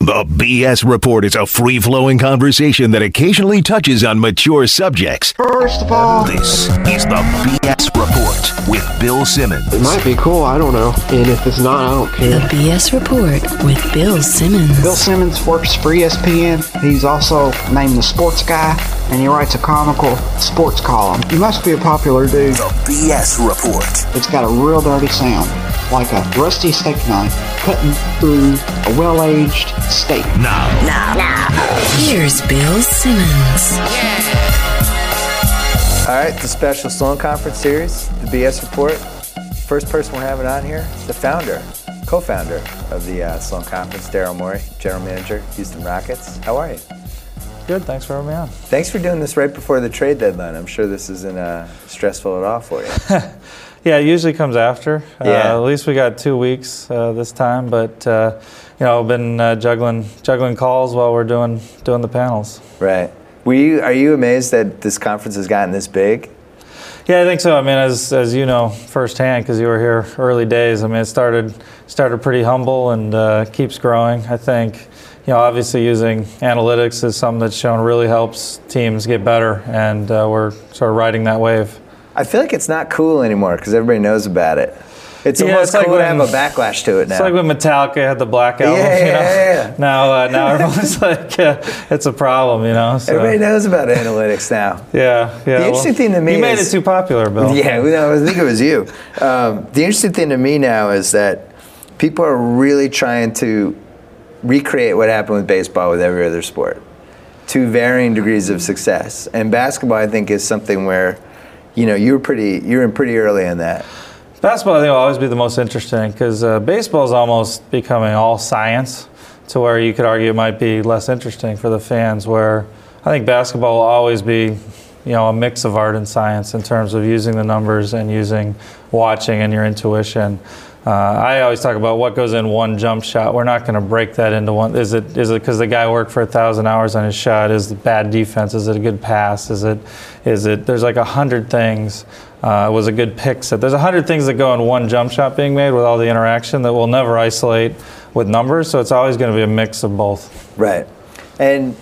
The BS Report is a free-flowing conversation that occasionally touches on mature subjects. First of all, This is the BS Report with Bill Simmons. it might be cool, I don't know. And if it's not, I don't The care. BS Report with Bill Simmons. Bill Simmons works for ESPN. He's also named the sports guy, and he writes a comical sports column. He must be a popular dude. The BS Report. It's got a real dirty sound, like a rusty steak knife cutting through a well-aged steak. Now, Here's Bill Simmons. All right, the special Sloan Conference Series, the BS Report. First person we're having on here, the founder, co-founder of the Sloan Conference, Daryl Morey, general manager, Houston Rockets. How are you? Good, thanks for having me on. Thanks for doing this right before the trade deadline. I'm sure this isn't stressful at all for you. Yeah, it usually comes after. Yeah. At least we got 2 weeks this time, but I've been juggling calls while we're doing the panels. Right. Are you amazed that this conference has gotten this big? Yeah, I think so. I mean, as you know firsthand, because you were here early days. I mean, it started pretty humble and keeps growing. I think, obviously using analytics is something that's shown really helps teams get better, and we're sort of riding that wave. I feel like it's not cool anymore because everybody knows about it. It's almost like cool to when- have a backlash to it now. It's like when Metallica had the Black Album. Yeah. Now everyone's like, it's a problem, So, Everybody knows about analytics now. Yeah. The interesting thing to me you made is- it too popular, Bill. Yeah, I think it was you. The interesting thing to me now is that people are really trying to recreate what happened with baseball with every other sport, to varying degrees of success. And basketball, I think, is something where, you were in pretty early on that. Basketball, I think, will always be the most interesting because baseball is almost becoming all science, to where you could argue it might be less interesting for the fans. Where I think basketball will always be, a mix of art and science in terms of using the numbers and using watching and your intuition. I always talk about what goes in one jump shot. We're not going to break that into one. Is it because the guy worked for 1,000 hours on his shot? Is it bad defense? Is it a good pass? Is it? There's like 100 things. It was a good pick set. There's 100 things that go in one jump shot being made with all the interaction that we'll never isolate with numbers. So it's always going to be a mix of both. Right. And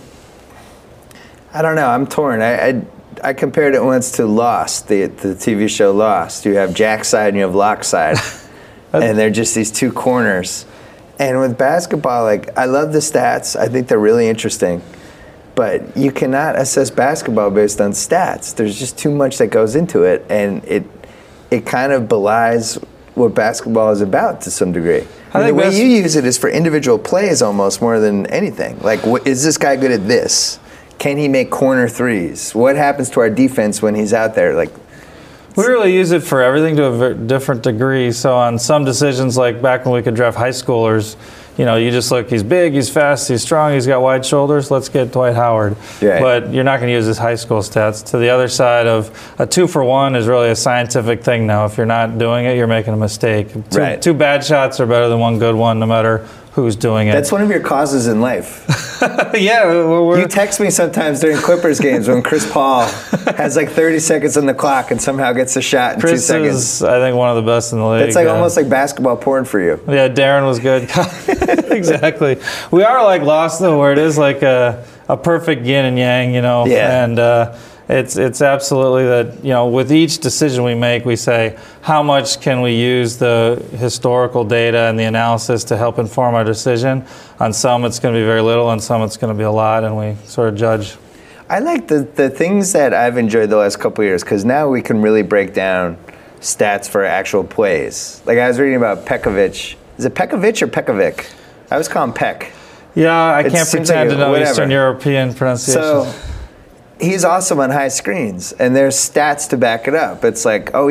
I don't know. I'm torn. I compared it once to Lost, the TV show Lost. You have Jack side and you have Lock side. And they're just these two corners. And with basketball, I love the stats. I think they're really interesting. But you cannot assess basketball based on stats. There's just too much that goes into it, and it kind of belies what basketball is about to some degree. The way you use it is for individual plays almost more than anything. Is this guy good at this? Can he make corner threes? What happens to our defense when he's out there? We really use it for everything to a different degree. So on some decisions, like back when we could draft high schoolers, you just look, he's big, he's fast, he's strong, he's got wide shoulders, let's get Dwight Howard. Right. But you're not going to use his high school stats. To the other side of a 2-for-1 is really a scientific thing now. If you're not doing it, you're making a mistake. Right. Two bad shots are better than one good one, no matter who's doing it. That's one of your causes in life. Yeah. You text me sometimes during Clippers games when Chris Paul has 30 seconds on the clock and somehow gets a shot in 2 Chris seconds. is, I think, one of the best in the league. It's almost like basketball porn for you. Yeah, Darren was good. Exactly. We are like Lost, though, where it is like a perfect yin and yang, Yeah. And it's absolutely that, with each decision we make, we say, how much can we use the historical data and the analysis to help inform our decision? On some, it's going to be very little. On some, it's going to be a lot, and we sort of judge. I like the things that I've enjoyed the last couple of years, because now we can really break down stats for actual plays. I was reading about Pekovic. Is it Pekovic or Pekovic? I always call him Peck. Yeah, I can't seems pretend like to know whatever. Eastern European pronunciation. So he's awesome on high screens, and there's stats to back it up. It's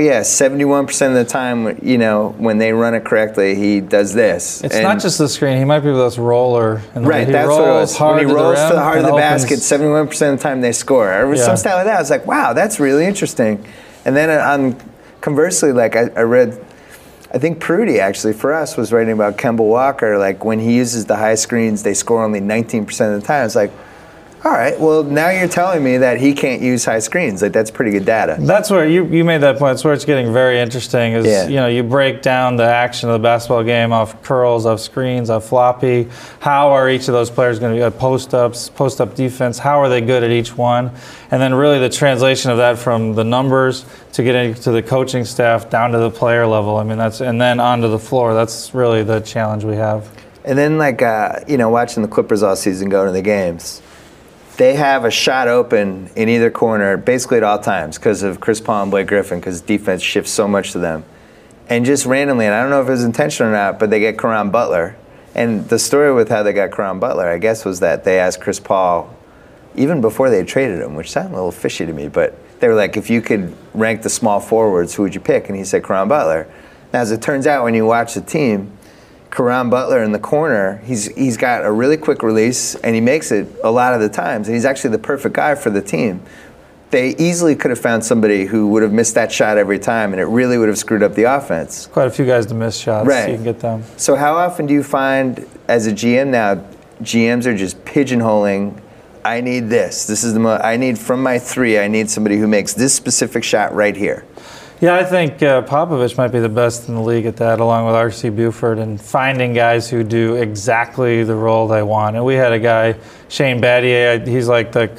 71% of the time, when they run it correctly, he does this. It's not just the screen. He might be this roller. Right, he that's what it rolls was. hard When he to rolls rim to the heart of the and basket, opens- 71% of the time they score. Or Yeah. some style like that. I was like, wow, that's really interesting. And then conversely, I read, I think Prudy actually for us was writing about Kemba Walker. When he uses the high screens, they score only 19% of the time. It's All right. Well, now you're telling me that he can't use high screens. Like, that's pretty good data. That's where you made that point. It's where it's getting very interesting. Is Yeah. you break down the action of the basketball game off curls, off screens, off floppy. How are each of those players going to be post-ups, post-up defense? How are they good at each one? And then really the translation of that from the numbers to getting to the coaching staff down to the player level. I mean, and then onto the floor. That's really the challenge we have. And then, like, watching the Clippers all season go to the games, they have a shot open in either corner basically at all times because of Chris Paul and Blake Griffin, because defense shifts so much to them. And just randomly, and I don't know if it was intentional or not, but they get Caron Butler. And the story with how they got Caron Butler, I guess, was that they asked Chris Paul, even before they traded him, which sounded a little fishy to me, but they were like, if you could rank the small forwards, who would you pick? And he said Caron Butler. Now, as it turns out, when you watch the team, Caron Butler in the corner, he's got a really quick release, and he makes it a lot of the times, and he's actually the perfect guy for the team. They easily could have found somebody who would have missed that shot every time, and it really would have screwed up the offense. Quite a few guys to miss shots. Right. So you can get them. So how often do you find, as a GM now, GMs are just pigeonholing, I need this. This is I need from my three, I need somebody who makes this specific shot right here. Yeah, I think Popovich might be the best in the league at that, along with R.C. Buford, and finding guys who do exactly the role they want. And we had a guy, Shane Battier. He's like the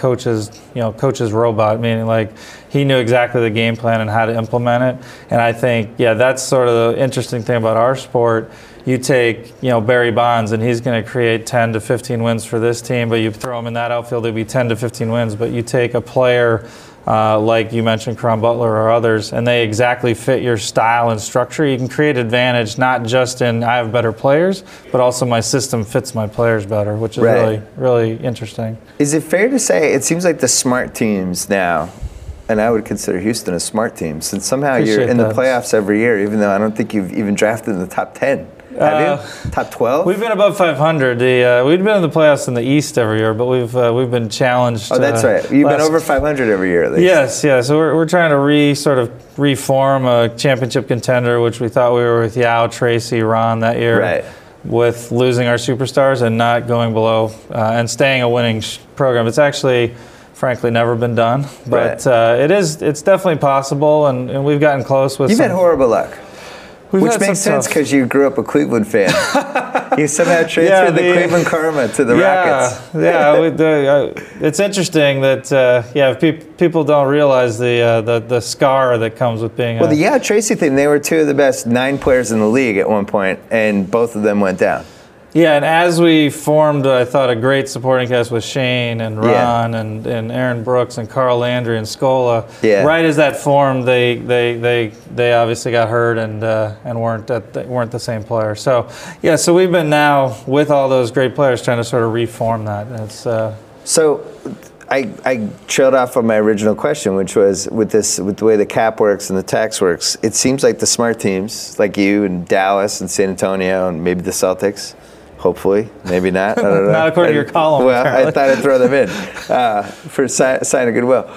coach's robot, meaning like he knew exactly the game plan and how to implement it. And I think, that's sort of the interesting thing about our sport. You take, Barry Bonds, and he's going to create 10 to 15 wins for this team, but you throw him in that outfield, it'll be 10 to 15 wins. But you take a player like you mentioned, Caron Butler or others, and they exactly fit your style and structure, you can create advantage not just in I have better players, but also my system fits my players better, which is really, really interesting. Is it fair to say it seems like the smart teams now, and I would consider Houston a smart team, since somehow you're in the playoffs every year, even though I don't think you've even drafted in the top 10. Have you? Top 12? We've been above 500. We've been in the playoffs in the East every year, but we've been challenged. Oh, that's right. You've been over 500 every year at least. Yes, yeah. So we're trying to reform a championship contender, which we thought we were with Yao, Tracy, Ron that year. Right. With losing our superstars and not going below and staying a winning program. It's actually, frankly, never been done, but it's definitely possible, and we've gotten close with. You've had horrible luck. Which makes sense because you grew up a Cleveland fan. You somehow transferred the Cleveland karma to the Rockets. It's interesting that people don't realize the scar that comes with being. The Tracy thing. They were two of the best 9 players in the league at one point, and both of them went down. Yeah, and as we formed, I thought, a great supporting cast with Shane and Ron and Aaron Brooks and Carl Landry and Scola. Yeah. Right as that formed, they obviously got hurt and weren't the same player. So so we've been now with all those great players trying to sort of reform that. And it's so. I trailed off on my original question, which was with the way the cap works and the tax works. It seems like the smart teams, like you and Dallas and San Antonio and maybe the Celtics. Hopefully, maybe not. I don't know. Not according to your column. Well, apparently. I thought I'd throw them in for sign of goodwill.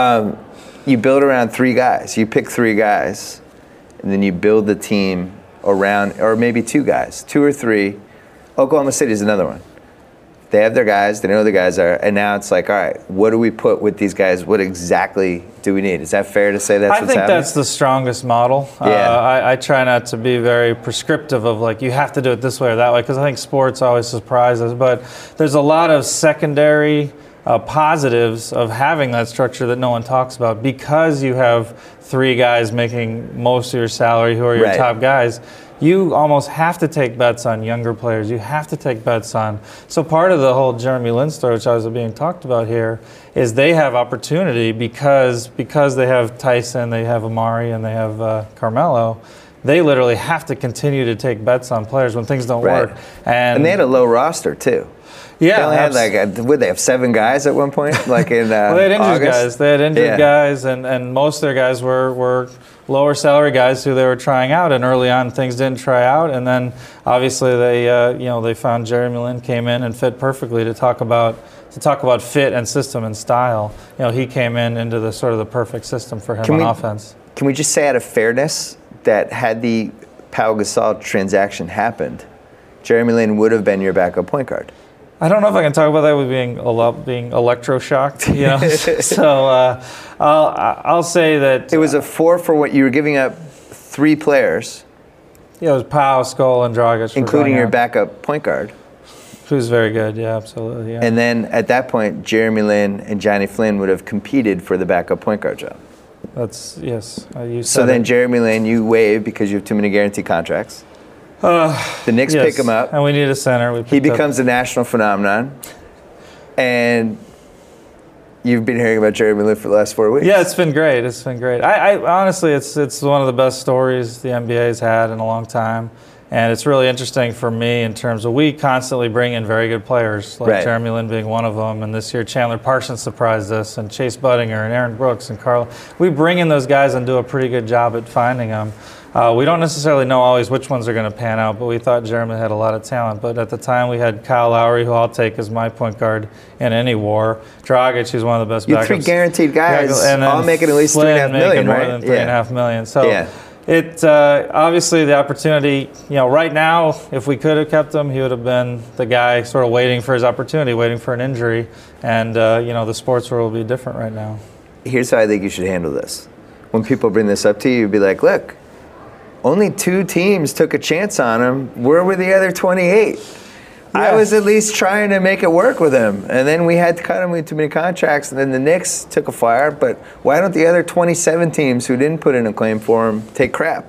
You build around 3 guys. You pick 3 guys, and then you build the team around, or maybe 2 guys, 2 or 3. Oklahoma City is another one. They have their guys. They know who the guys are. And now it's like, all right, what do we put with these guys? What exactly do we need? Is that fair to say that's what's happening? I think that's the strongest model. I try not to be very prescriptive of like, you have to do it this way or that way, because I think sports always surprises. But there's a lot of secondary positives of having that structure that no one talks about, because you have 3 guys making most of your salary who are your top guys. You almost have to take bets on younger players. You have to take bets on. So part of the whole Jeremy Lin story, which I was being talked about here, is they have opportunity because they have Tyson, they have Amari, and they have Carmelo. They literally have to continue to take bets on players when things don't work. And they had a low roster too. Yeah, they only had would they have 7 guys at one point? Like in well, they had injured August? guys. They had injured guys, and most of their guys were lower salary guys who they were trying out. And early on, things didn't try out. And then obviously they found Jeremy Lin came in and fit perfectly to talk about fit and system and style. He came into the sort of the perfect system for him on offense. Can we just say out of fairness that had the Pau Gasol transaction happened, Jeremy Lin would have been your backup point guard? I don't know if I can talk about that with being electroshocked, you know. So I'll say that It was a 4 for what you were giving up 3 players, yeah, it was Pau, Skoll, and Dragic, for including going your out. backup point guard. Who's very good, yeah, absolutely, yeah. And then at that point, Jeremy Lin and Johnny Flynn would have competed for the backup point guard job. That's yes. You said So then it. Jeremy Lin, you waive because you have too many guaranteed contracts. The Knicks Yes, pick him up. and we need a center. We He picked up- becomes a national phenomenon. And you've been hearing about Jeremy Lin for the last 4 weeks. Yeah, it's been great. It's been great. I honestly, it's one of the best stories the NBA's had in a long time, and it's really interesting for me in terms of we constantly bring in very good players, like Right. Jeremy Lin being one of them, and this year Chandler Parsons surprised us, and Chase Budinger, and Aaron Brooks, and Carl. We bring in those guys and do a pretty good job at finding them. We don't necessarily know always which ones are going to pan out, but we thought Jeremy had a lot of talent. But at the time, we had Kyle Lowry, who I'll take as my point guard in any war. Dragic, who's one of the best You backups. have 3 guaranteed guys, And then all making at least Flynn $3.5 million, making more right? than $3.5 million. So Yeah. it obviously the opportunity. You know, right now, if we could have kept him, he would have been the guy sort of waiting for his opportunity, waiting for an injury. And you know, the sports world will be different right now. Here's how I think you should handle this. When people bring this up to you, you'd be like, look, only 2 teams took a chance on him. Where were the other 28? I Yeah. was at least trying to make it work with him. And then we had to cut him with too many contracts. And then the Knicks took a flyer. But why don't the other 27 teams who didn't put in a claim for him take crap?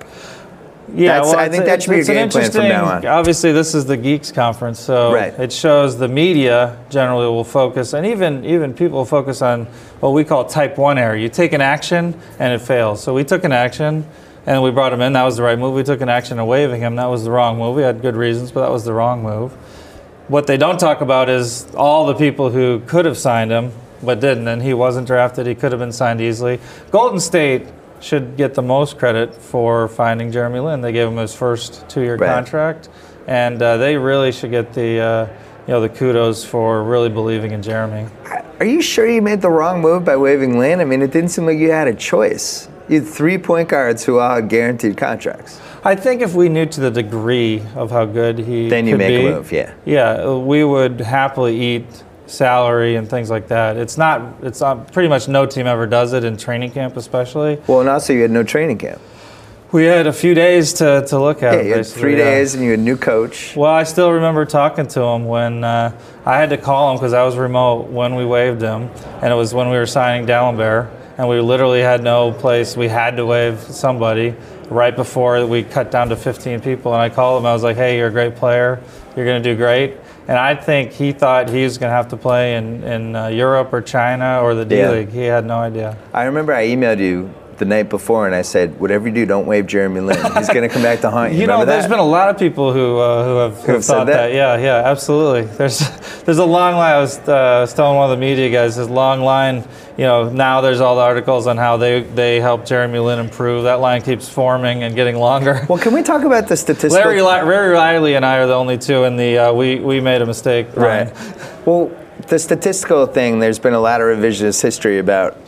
Yeah, That's- I think that should be it's your an game plan from now on. interesting- Obviously, this is the Geeks Conference, so Right. it shows the media generally will focus, and even people focus on what we call type 1 error. You take an action and it fails. So we took an action and we brought him in. That was the right move. We took an action and waiving him. That was the wrong move. We had good reasons, but that was the wrong move. What they don't talk about is all the people who could have signed him but didn't, and he wasn't drafted. He could have been signed easily. Golden State should get the most credit for finding Jeremy Lin. They gave him his first 2-year Right. contract, and they really should get the the kudos for really believing in Jeremy. Are you sure you made the wrong move by waiving Lin? I mean, it didn't seem like you had a choice. You had 3 point guards who all had guaranteed contracts. I think if we knew to the degree of how good he Then you could make a be, move, yeah. Yeah, we would happily eat salary and things like that. It's not pretty much no team ever does it in training camp, especially. Well, and also you had no training camp. We had a few days to look at Yeah, it. you had basically, 3 yeah. days and you had a new coach. Well, I still remember talking to him when I had to call him because I was remote when we waived him, and it was when we were signing Dallenberg, and we literally had no place. We had to waive somebody right before we cut down to 15 people, and I called him. I was like, hey, you're a great player. You're going to do great. And I think he thought he was going to have to play in Europe or China or the D-League. He had no idea. I remember I emailed you the night before and I said, whatever you do, don't waive Jeremy Lin. He's going to come back to haunt you. You know, Remember there's that? been a lot of people who have said thought that? that. Yeah, absolutely. There's a long line. I was telling one of the media guys, this long line. You know, now there's all the articles on how they helped Jeremy Lin improve. That line keeps forming and getting longer. Well, can we talk about the statistical? Larry Riley and I are the only two in the we made a mistake. Right. Well, the statistical thing, there's been a lot of revisionist history about,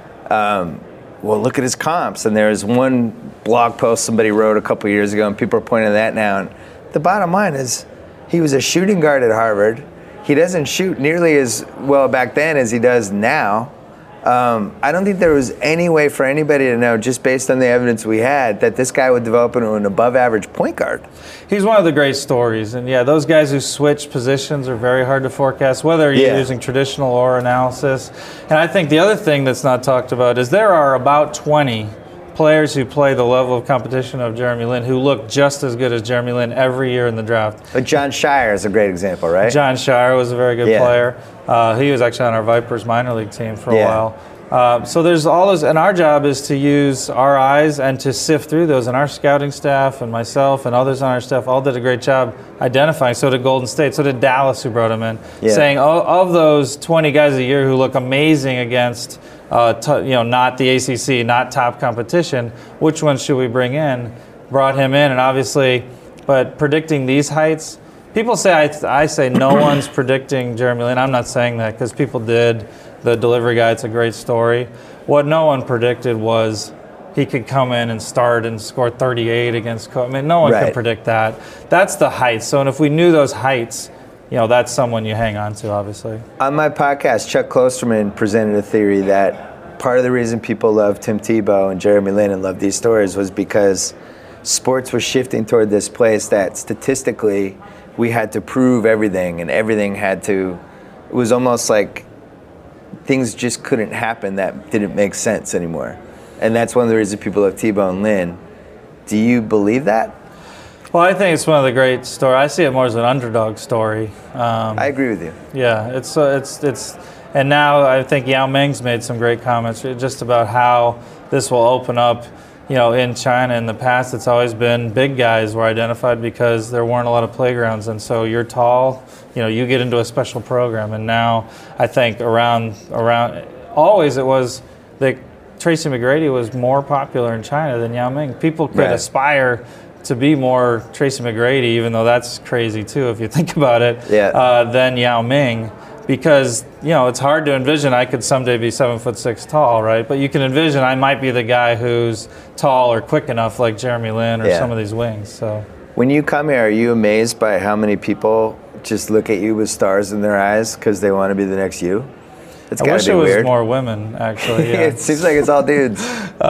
well, look at his comps. And there's one blog post somebody wrote a couple years ago, and people are pointing to that now. And the bottom line is he was a shooting guard at Harvard. He doesn't shoot nearly as well back then as he does now. I don't think there was any way for anybody to know, just based on the evidence we had, that this guy would develop into an above-average point guard. He's one of the great stories. And yeah, those guys who switch positions are very hard to forecast, whether you're using traditional or analysis. And I think the other thing that's not talked about is there are about 20 players who play the level of competition of Jeremy Lin who look just as good as Jeremy Lin every year in the draft. But John Shire is a great example, right? John Shire was a very good Yeah. player. He was actually on our Vipers minor league team for a Yeah. while. So there's all those, and our job is to use our eyes and to sift through those. And our scouting staff and myself and others on our staff all did a great job identifying. So did Golden State, so did Dallas, who brought him in, saying of those 20 guys a year who look amazing against, not the ACC, not top competition, which ones should we bring in? Brought him in, and obviously, but predicting these heights. People say I say no one's predicting Jeremy Lin. I'm not saying that because people did. The delivery guy, it's a great story. What no one predicted was he could come in and start and score 38 against. I mean, no one could predict that. That's the heights. So, and if we knew those heights, that's someone you hang on to, obviously. On my podcast, Chuck Klosterman presented a theory that part of the reason people love Tim Tebow and Jeremy Lin and love these stories was because sports was shifting toward this place that statistically we had to prove everything, and everything had to, it was almost like things just couldn't happen that didn't make sense anymore. And that's one of the reasons people love Tebow and Lin. Do you believe that? Well, I think it's one of the great stories. I see it more as an underdog story. I agree with you. Yeah, it's and now I think Yao Ming's made some great comments just about how this will open up. In China in the past, it's always been big guys were identified because there weren't a lot of playgrounds, and so you're tall, you get into a special program. And now I think around always it was that Tracy McGrady was more popular in China than Yao Ming. People could aspire to be more Tracy McGrady, even though that's crazy too if you think about it, than Yao Ming. Because, it's hard to envision I could someday be 7'6" tall, right? But you can envision I might be the guy who's tall or quick enough like Jeremy Lin or some of these wings. So when you come here, are you amazed by how many people just look at you with stars in their eyes because they want to be the next you? I wish it was more women, actually. Yeah. It seems like it's all dudes.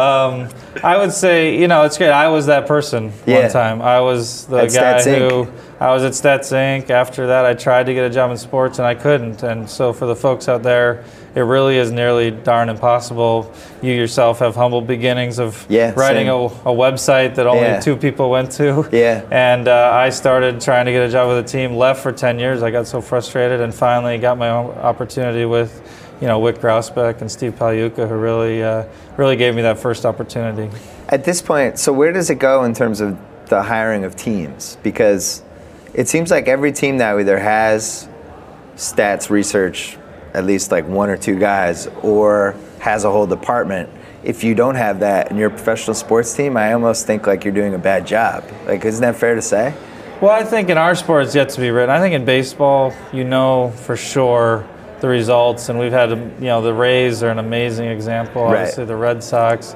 I would say, it's great. I was that person one time. I was the guy who, I was at Stats Inc. After that, I tried to get a job in sports, and I couldn't. And so for the folks out there, it really is nearly darn impossible. You yourself have humble beginnings of writing a website that only 2 people went to. Yeah. And I started trying to get a job with a team, left for 10 years. I got so frustrated, and finally got my own opportunity with Wick Grousbeck and Steve Pagliuca, who really gave me that first opportunity. At this point, so where does it go in terms of the hiring of teams? Because it seems like every team now either has stats research, at least like 1 or 2 guys, or has a whole department. If you don't have that in your professional sports team, I almost think like you're doing a bad job. Like, isn't that fair to say? Well, I think in our sport it's yet to be written. I think in baseball, for sure the results, and we've had, the Rays are an amazing example. Obviously, the Red Sox,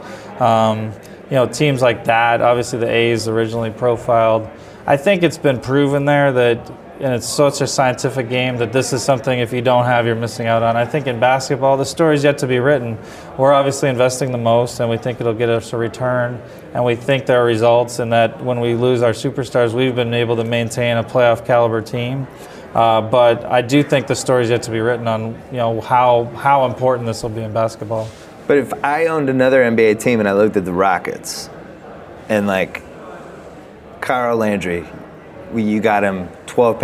teams like that. Obviously, the A's originally profiled. I think it's been proven there that, and it's such a scientific game, that this is something if you don't have, you're missing out on. I think in basketball, the story's yet to be written. We're obviously investing the most, and we think it'll get us a return, and we think there are results, and that when we lose our superstars, we've been able to maintain a playoff caliber team. But I do think the story's yet to be written on, how important this will be in basketball. But if I owned another NBA team and I looked at the Rockets, and like Carl Landry, you got him 12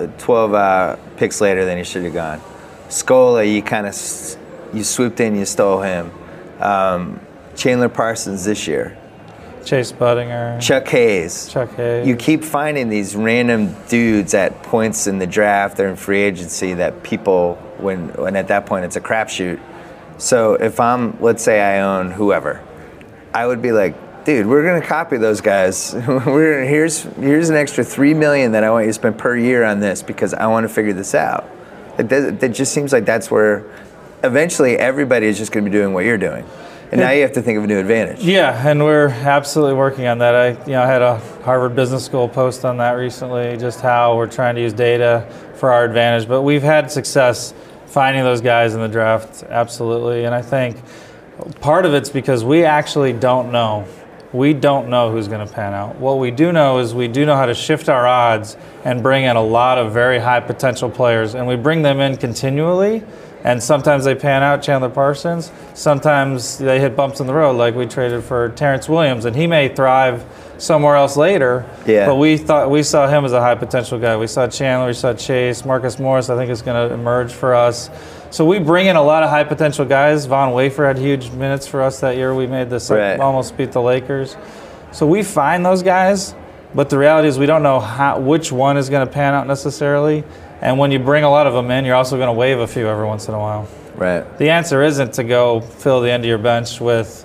picks later than he should have gone. Scola, you swooped in, you stole him. Chandler Parsons this year. Chase Budinger. Chuck Hayes. You keep finding these random dudes at points in the draft or in free agency that people, when at that point it's a crapshoot. So if let's say I own whoever, I would be like, dude, we're going to copy those guys. Here's an extra $3 million that I want you to spend per year on this because I want to figure this out. It just seems like that's where eventually everybody is just going to be doing what you're doing. And now you have to think of a new advantage. Yeah, and we're absolutely working on that. I had a Harvard Business School post on that recently, just how we're trying to use data for our advantage. But we've had success finding those guys in the draft, absolutely. And I think part of it's because we actually don't know. We don't know who's going to pan out. What we do know is we do know how to shift our odds and bring in a lot of very high potential players. And we bring them in continually. And sometimes they pan out, Chandler Parsons. Sometimes they hit bumps in the road, like we traded for Terrence Williams, and he may thrive somewhere else later. Yeah. But we saw him as a high potential guy. We saw Chandler, we saw Chase, Marcus Morris. I think is going to emerge for us. So we bring in a lot of high potential guys. Von Wafer had huge minutes for us that year. We made this almost beat the Lakers. So we find those guys, but the reality is we don't know which one is going to pan out necessarily. And when you bring a lot of them in, you're also going to waive a few every once in a while. Right. The answer isn't to go fill the end of your bench with,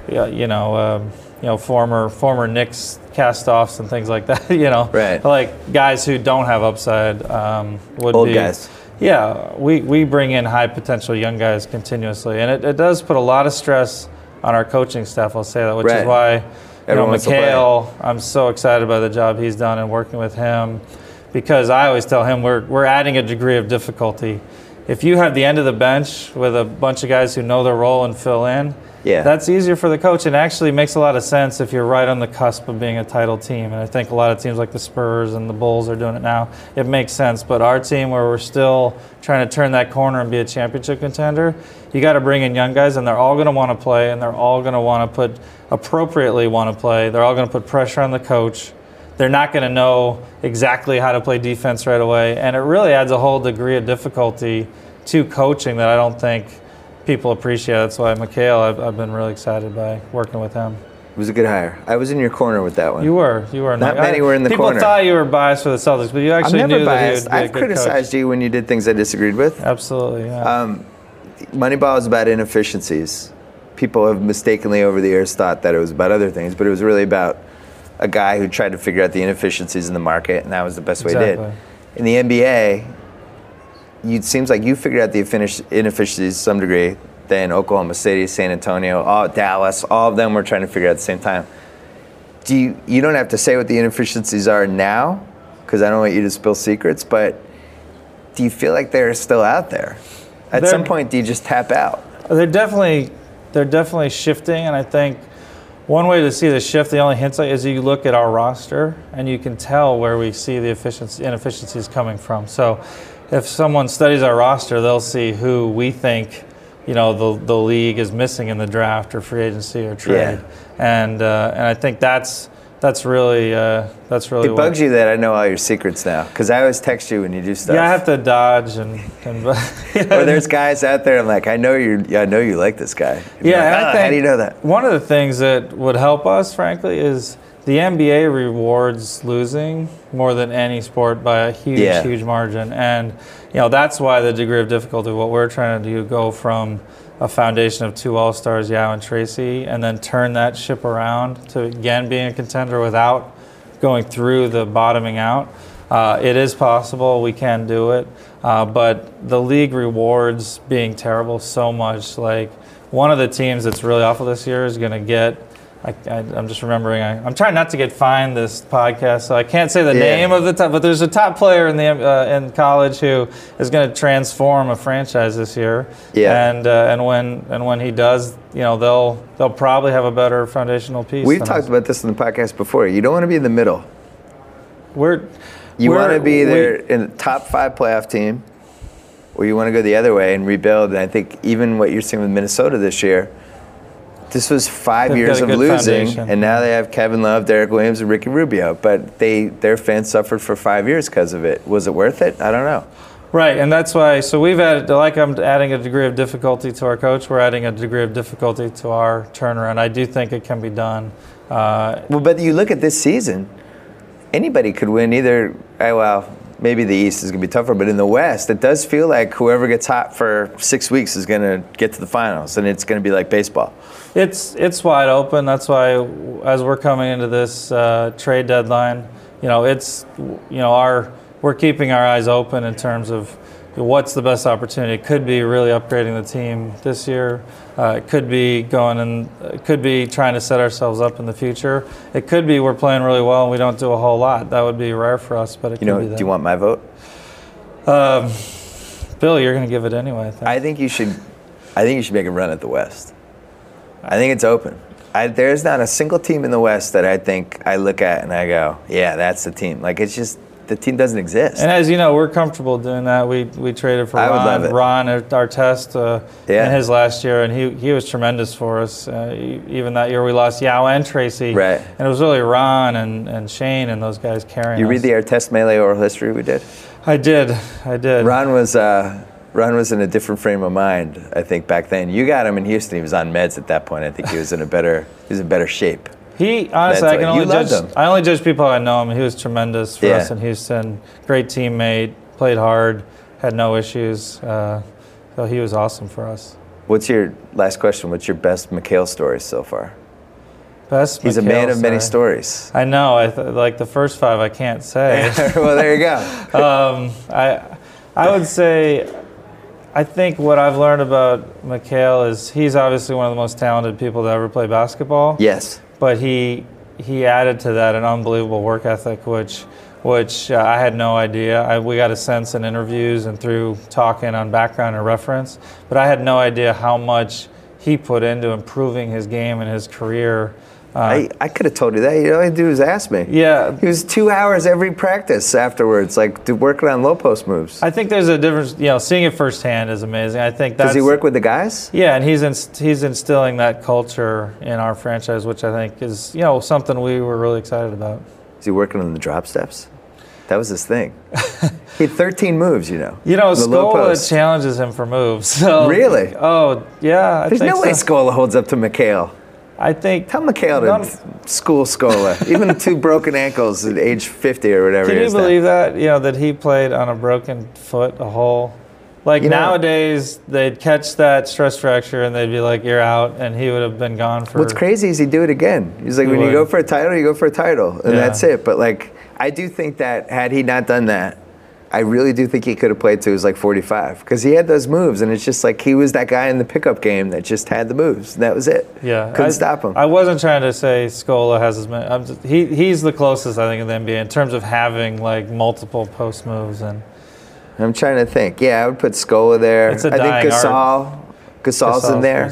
former Knicks cast-offs and things like that. Right. Like guys who don't have upside would old be. Guys. Yeah, we bring in high potential young guys continuously, and it does put a lot of stress on our coaching staff. I'll say that, which is why, Mikhail, I'm so excited by the job he's done and working with him. because I always tell him we're adding a degree of difficulty. If you have the end of the bench with a bunch of guys who know their role and fill in, that's easier for the coach, and actually makes a lot of sense if you're right on the cusp of being a title team. And I think a lot of teams like the Spurs and the Bulls are doing it now. It makes sense. But our team, where we're still trying to turn that corner and be a championship contender, you got to bring in young guys, and they're all going to want to play, and they're all going to want to appropriately want to play. They're all going to put pressure on the coach. They're not going to know exactly how to play defense right away. And it really adds a whole degree of difficulty to coaching that I don't think people appreciate. That's why Mikal, I've been really excited by working with him. It was a good hire. I was in your corner with that one. You were. Not many were in the people corner. People thought you were biased for the Celtics, but you actually I'm never knew biased. that he would be I've a good criticized coach. you when you did things I disagreed with. Absolutely, yeah. Moneyball is about inefficiencies. People have mistakenly over the years thought that it was about other things, but it was really about a guy who tried to figure out the inefficiencies in the market, and that was the best way he did. In the NBA, it seems like you figured out the inefficiencies to some degree. Then Oklahoma City, San Antonio, Dallas, all of them were trying to figure out at the same time. You don't have to say what the inefficiencies are now, because I don't want you to spill secrets, but do you feel like they're still out there? At some point, do you just tap out? They're definitely shifting, and I think one way to see the shift, the only hint is you look at our roster, and you can tell where we see the inefficiencies coming from. So if someone studies our roster, they'll see who we think the league is missing in the draft or free agency or trade, and I think that's really It bugs you that I know all your secrets now, because I always text you when you do stuff. Yeah, I have to dodge and or there's guys out there. I'm like, I know you like this guy. And yeah, like, I think how do you know that? One of the things that would help us, frankly, is the NBA rewards losing more than any sport by a huge margin, and that's why the degree of difficulty. What we're trying to do, go from a foundation of 2 All-Stars, Yao and Tracy, and then turn that ship around to again being a contender without going through the bottoming out. It is possible. We can do it, but the league rewards being terrible so much. Like, one of the teams that's really awful this year is going to get. I'm just remembering. I'm trying not to get fined this podcast, so I can't say the name of the top. But there's a top player in college who is going to transform a franchise this year. Yeah. And when he does, they'll probably have a better foundational piece. We've talked about this in the podcast before. You don't want to be in the middle. You want to be there in the top 5 playoff team, or you want to go the other way and rebuild. And I think even what you're seeing with Minnesota this year. This was 5 years of losing, foundation. And now they have Kevin Love, Derek Williams, and Ricky Rubio. But their fans suffered for 5 years because of it. Was it worth it? I don't know. Right, and that's why. So we've added, I'm adding a degree of difficulty to our coach. We're adding a degree of difficulty to our turnaround. I do think it can be done. But you look at this season. Anybody could win either. Maybe the East is going to be tougher, but in the West, it does feel like whoever gets hot for 6 weeks is going to get to the finals, and it's going to be like baseball. It's wide open. That's why, as we're coming into this trade deadline, we're keeping our eyes open in terms of what's the best opportunity. It could be really upgrading the team this year. It could be it could be trying to set ourselves up in the future. It could be we're playing really well and we don't do a whole lot. That would be rare for us, but it could be that. Do you want my vote? Bill, you're going to give it anyway, I think. I think you should make a run at the West. I think it's open. There's not a single team in the West that I think I look at and I go, yeah, that's the team. Like, it's just, the team doesn't exist. And as you know, we're comfortable doing that. We traded for Ron Artest in his last year, and he was tremendous for us. Even that year we lost Yao and Tracy. Right. And it was really Ron and Shane and those guys carrying us. You read the Artest Melee oral history we did? I did. Ron was in a different frame of mind, I think, back then. You got him in Houston. He was on meds at that point. I think he was in better shape. He honestly, I only judge people I know him. He was tremendous for us in Houston. Great teammate, played hard, had no issues. So he was awesome for us. What's your last question? What's your best Mikal story so far? He's a man of many stories. I know. Like the first 5, I can't say. Well, there you go. I would say, I think what I've learned about Mikal is he's obviously one of the most talented people to ever play basketball. Yes. But he added to that an unbelievable work ethic, which which I had no idea. We got a sense in interviews and through talking on Background and Reference, but I had no idea how much he put into improving his game and his career. I could have told you that. All you do is ask me. Yeah. He was 2 hours every practice afterwards, like working on low post moves. I think there's a difference. Seeing it firsthand is amazing. I think that's. Does he work with the guys? Yeah, and he's instilling that culture in our franchise, which I think is something we were really excited about. Is he working on the drop steps? That was his thing. He had 13 moves, Scola challenges him for moves. So, really? Oh, yeah. There's no way Scola holds up to McHale. I think. Tell McHale to school Scola. Even 2 broken ankles at age 50 or whatever. Can you believe that? That he played on a broken foot a whole. Nowadays, they'd catch that stress fracture and they'd be like, "You're out," and he would have been gone for. What's crazy is he'd do it again. He's like, when you go for a title, you go for a title, and that's it. But I do think that had he not done that, I really do think he could have played till he was 45 because he had those moves, and it's just like he was that guy in the pickup game that just had the moves, and that was it. Yeah, couldn't stop him. I wasn't trying to say Scola has as many. He's the closest I think in the NBA in terms of having multiple post moves and. I'm trying to think. Yeah, I would put Scola there. It's a I think art. Gasol's in there.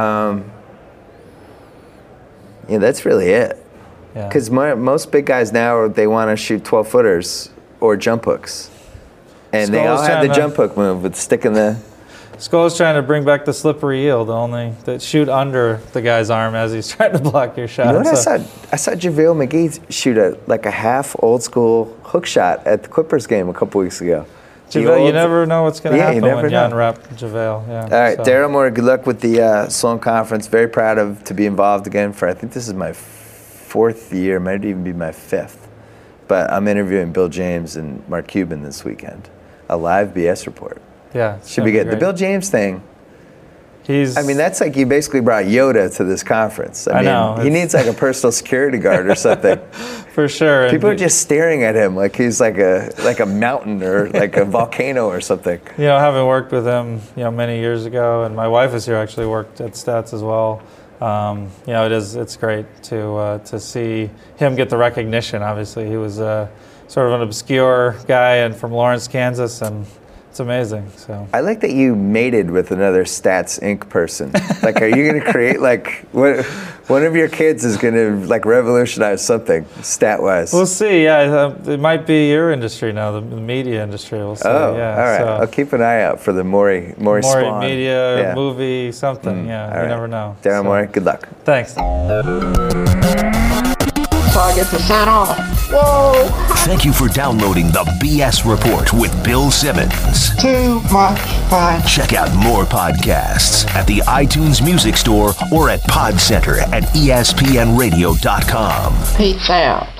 That's really it. Because most big guys now, they want to shoot 12-footers or jump hooks. And they all have the jump hook move with sticking the... Scola's trying to bring back the slippery yield, that shoot under the guy's arm as he's trying to block your shot. You know what I saw JaVale McGee shoot a half old-school hook shot at the Clippers game a couple weeks ago. JaVale, you never know what's going to happen when Jan know. rep JaVale. Yeah. All right, Daryl Morey, good luck with the Sloan Conference. Very proud to be involved again I think this is my 4th year, might even be my 5th. But I'm interviewing Bill James and Mark Cuban this weekend. A live BS report. Yeah. Should be good. The Bill James thing, that's like you basically brought Yoda to this conference. I know. He needs a personal security guard or something. For sure. People are just staring at him like he's like a mountain or a volcano or something. Having worked with him, many years ago, and my wife is here actually worked at Stats as well. It's great to see him get the recognition. Obviously, he was sort of an obscure guy and from Lawrence, Kansas, and it's amazing. So I like that you mated with another Stats Inc. person. Are you going to create one of your kids is going to revolutionize something stat-wise? We'll see. Yeah, it might be your industry now, the media industry. We'll see. Oh, yeah, all right. So. I'll keep an eye out for the Morey spawn. Media movie, something. Yeah, you never know. Daryl Morey, good luck. Thanks. So I get to sign off. Whoa! Thank you for downloading the BS Report with Bill Simmons. Too much fun. Check out more podcasts at the iTunes Music Store or at PodCenter at ESPNRadio.com. Peace out.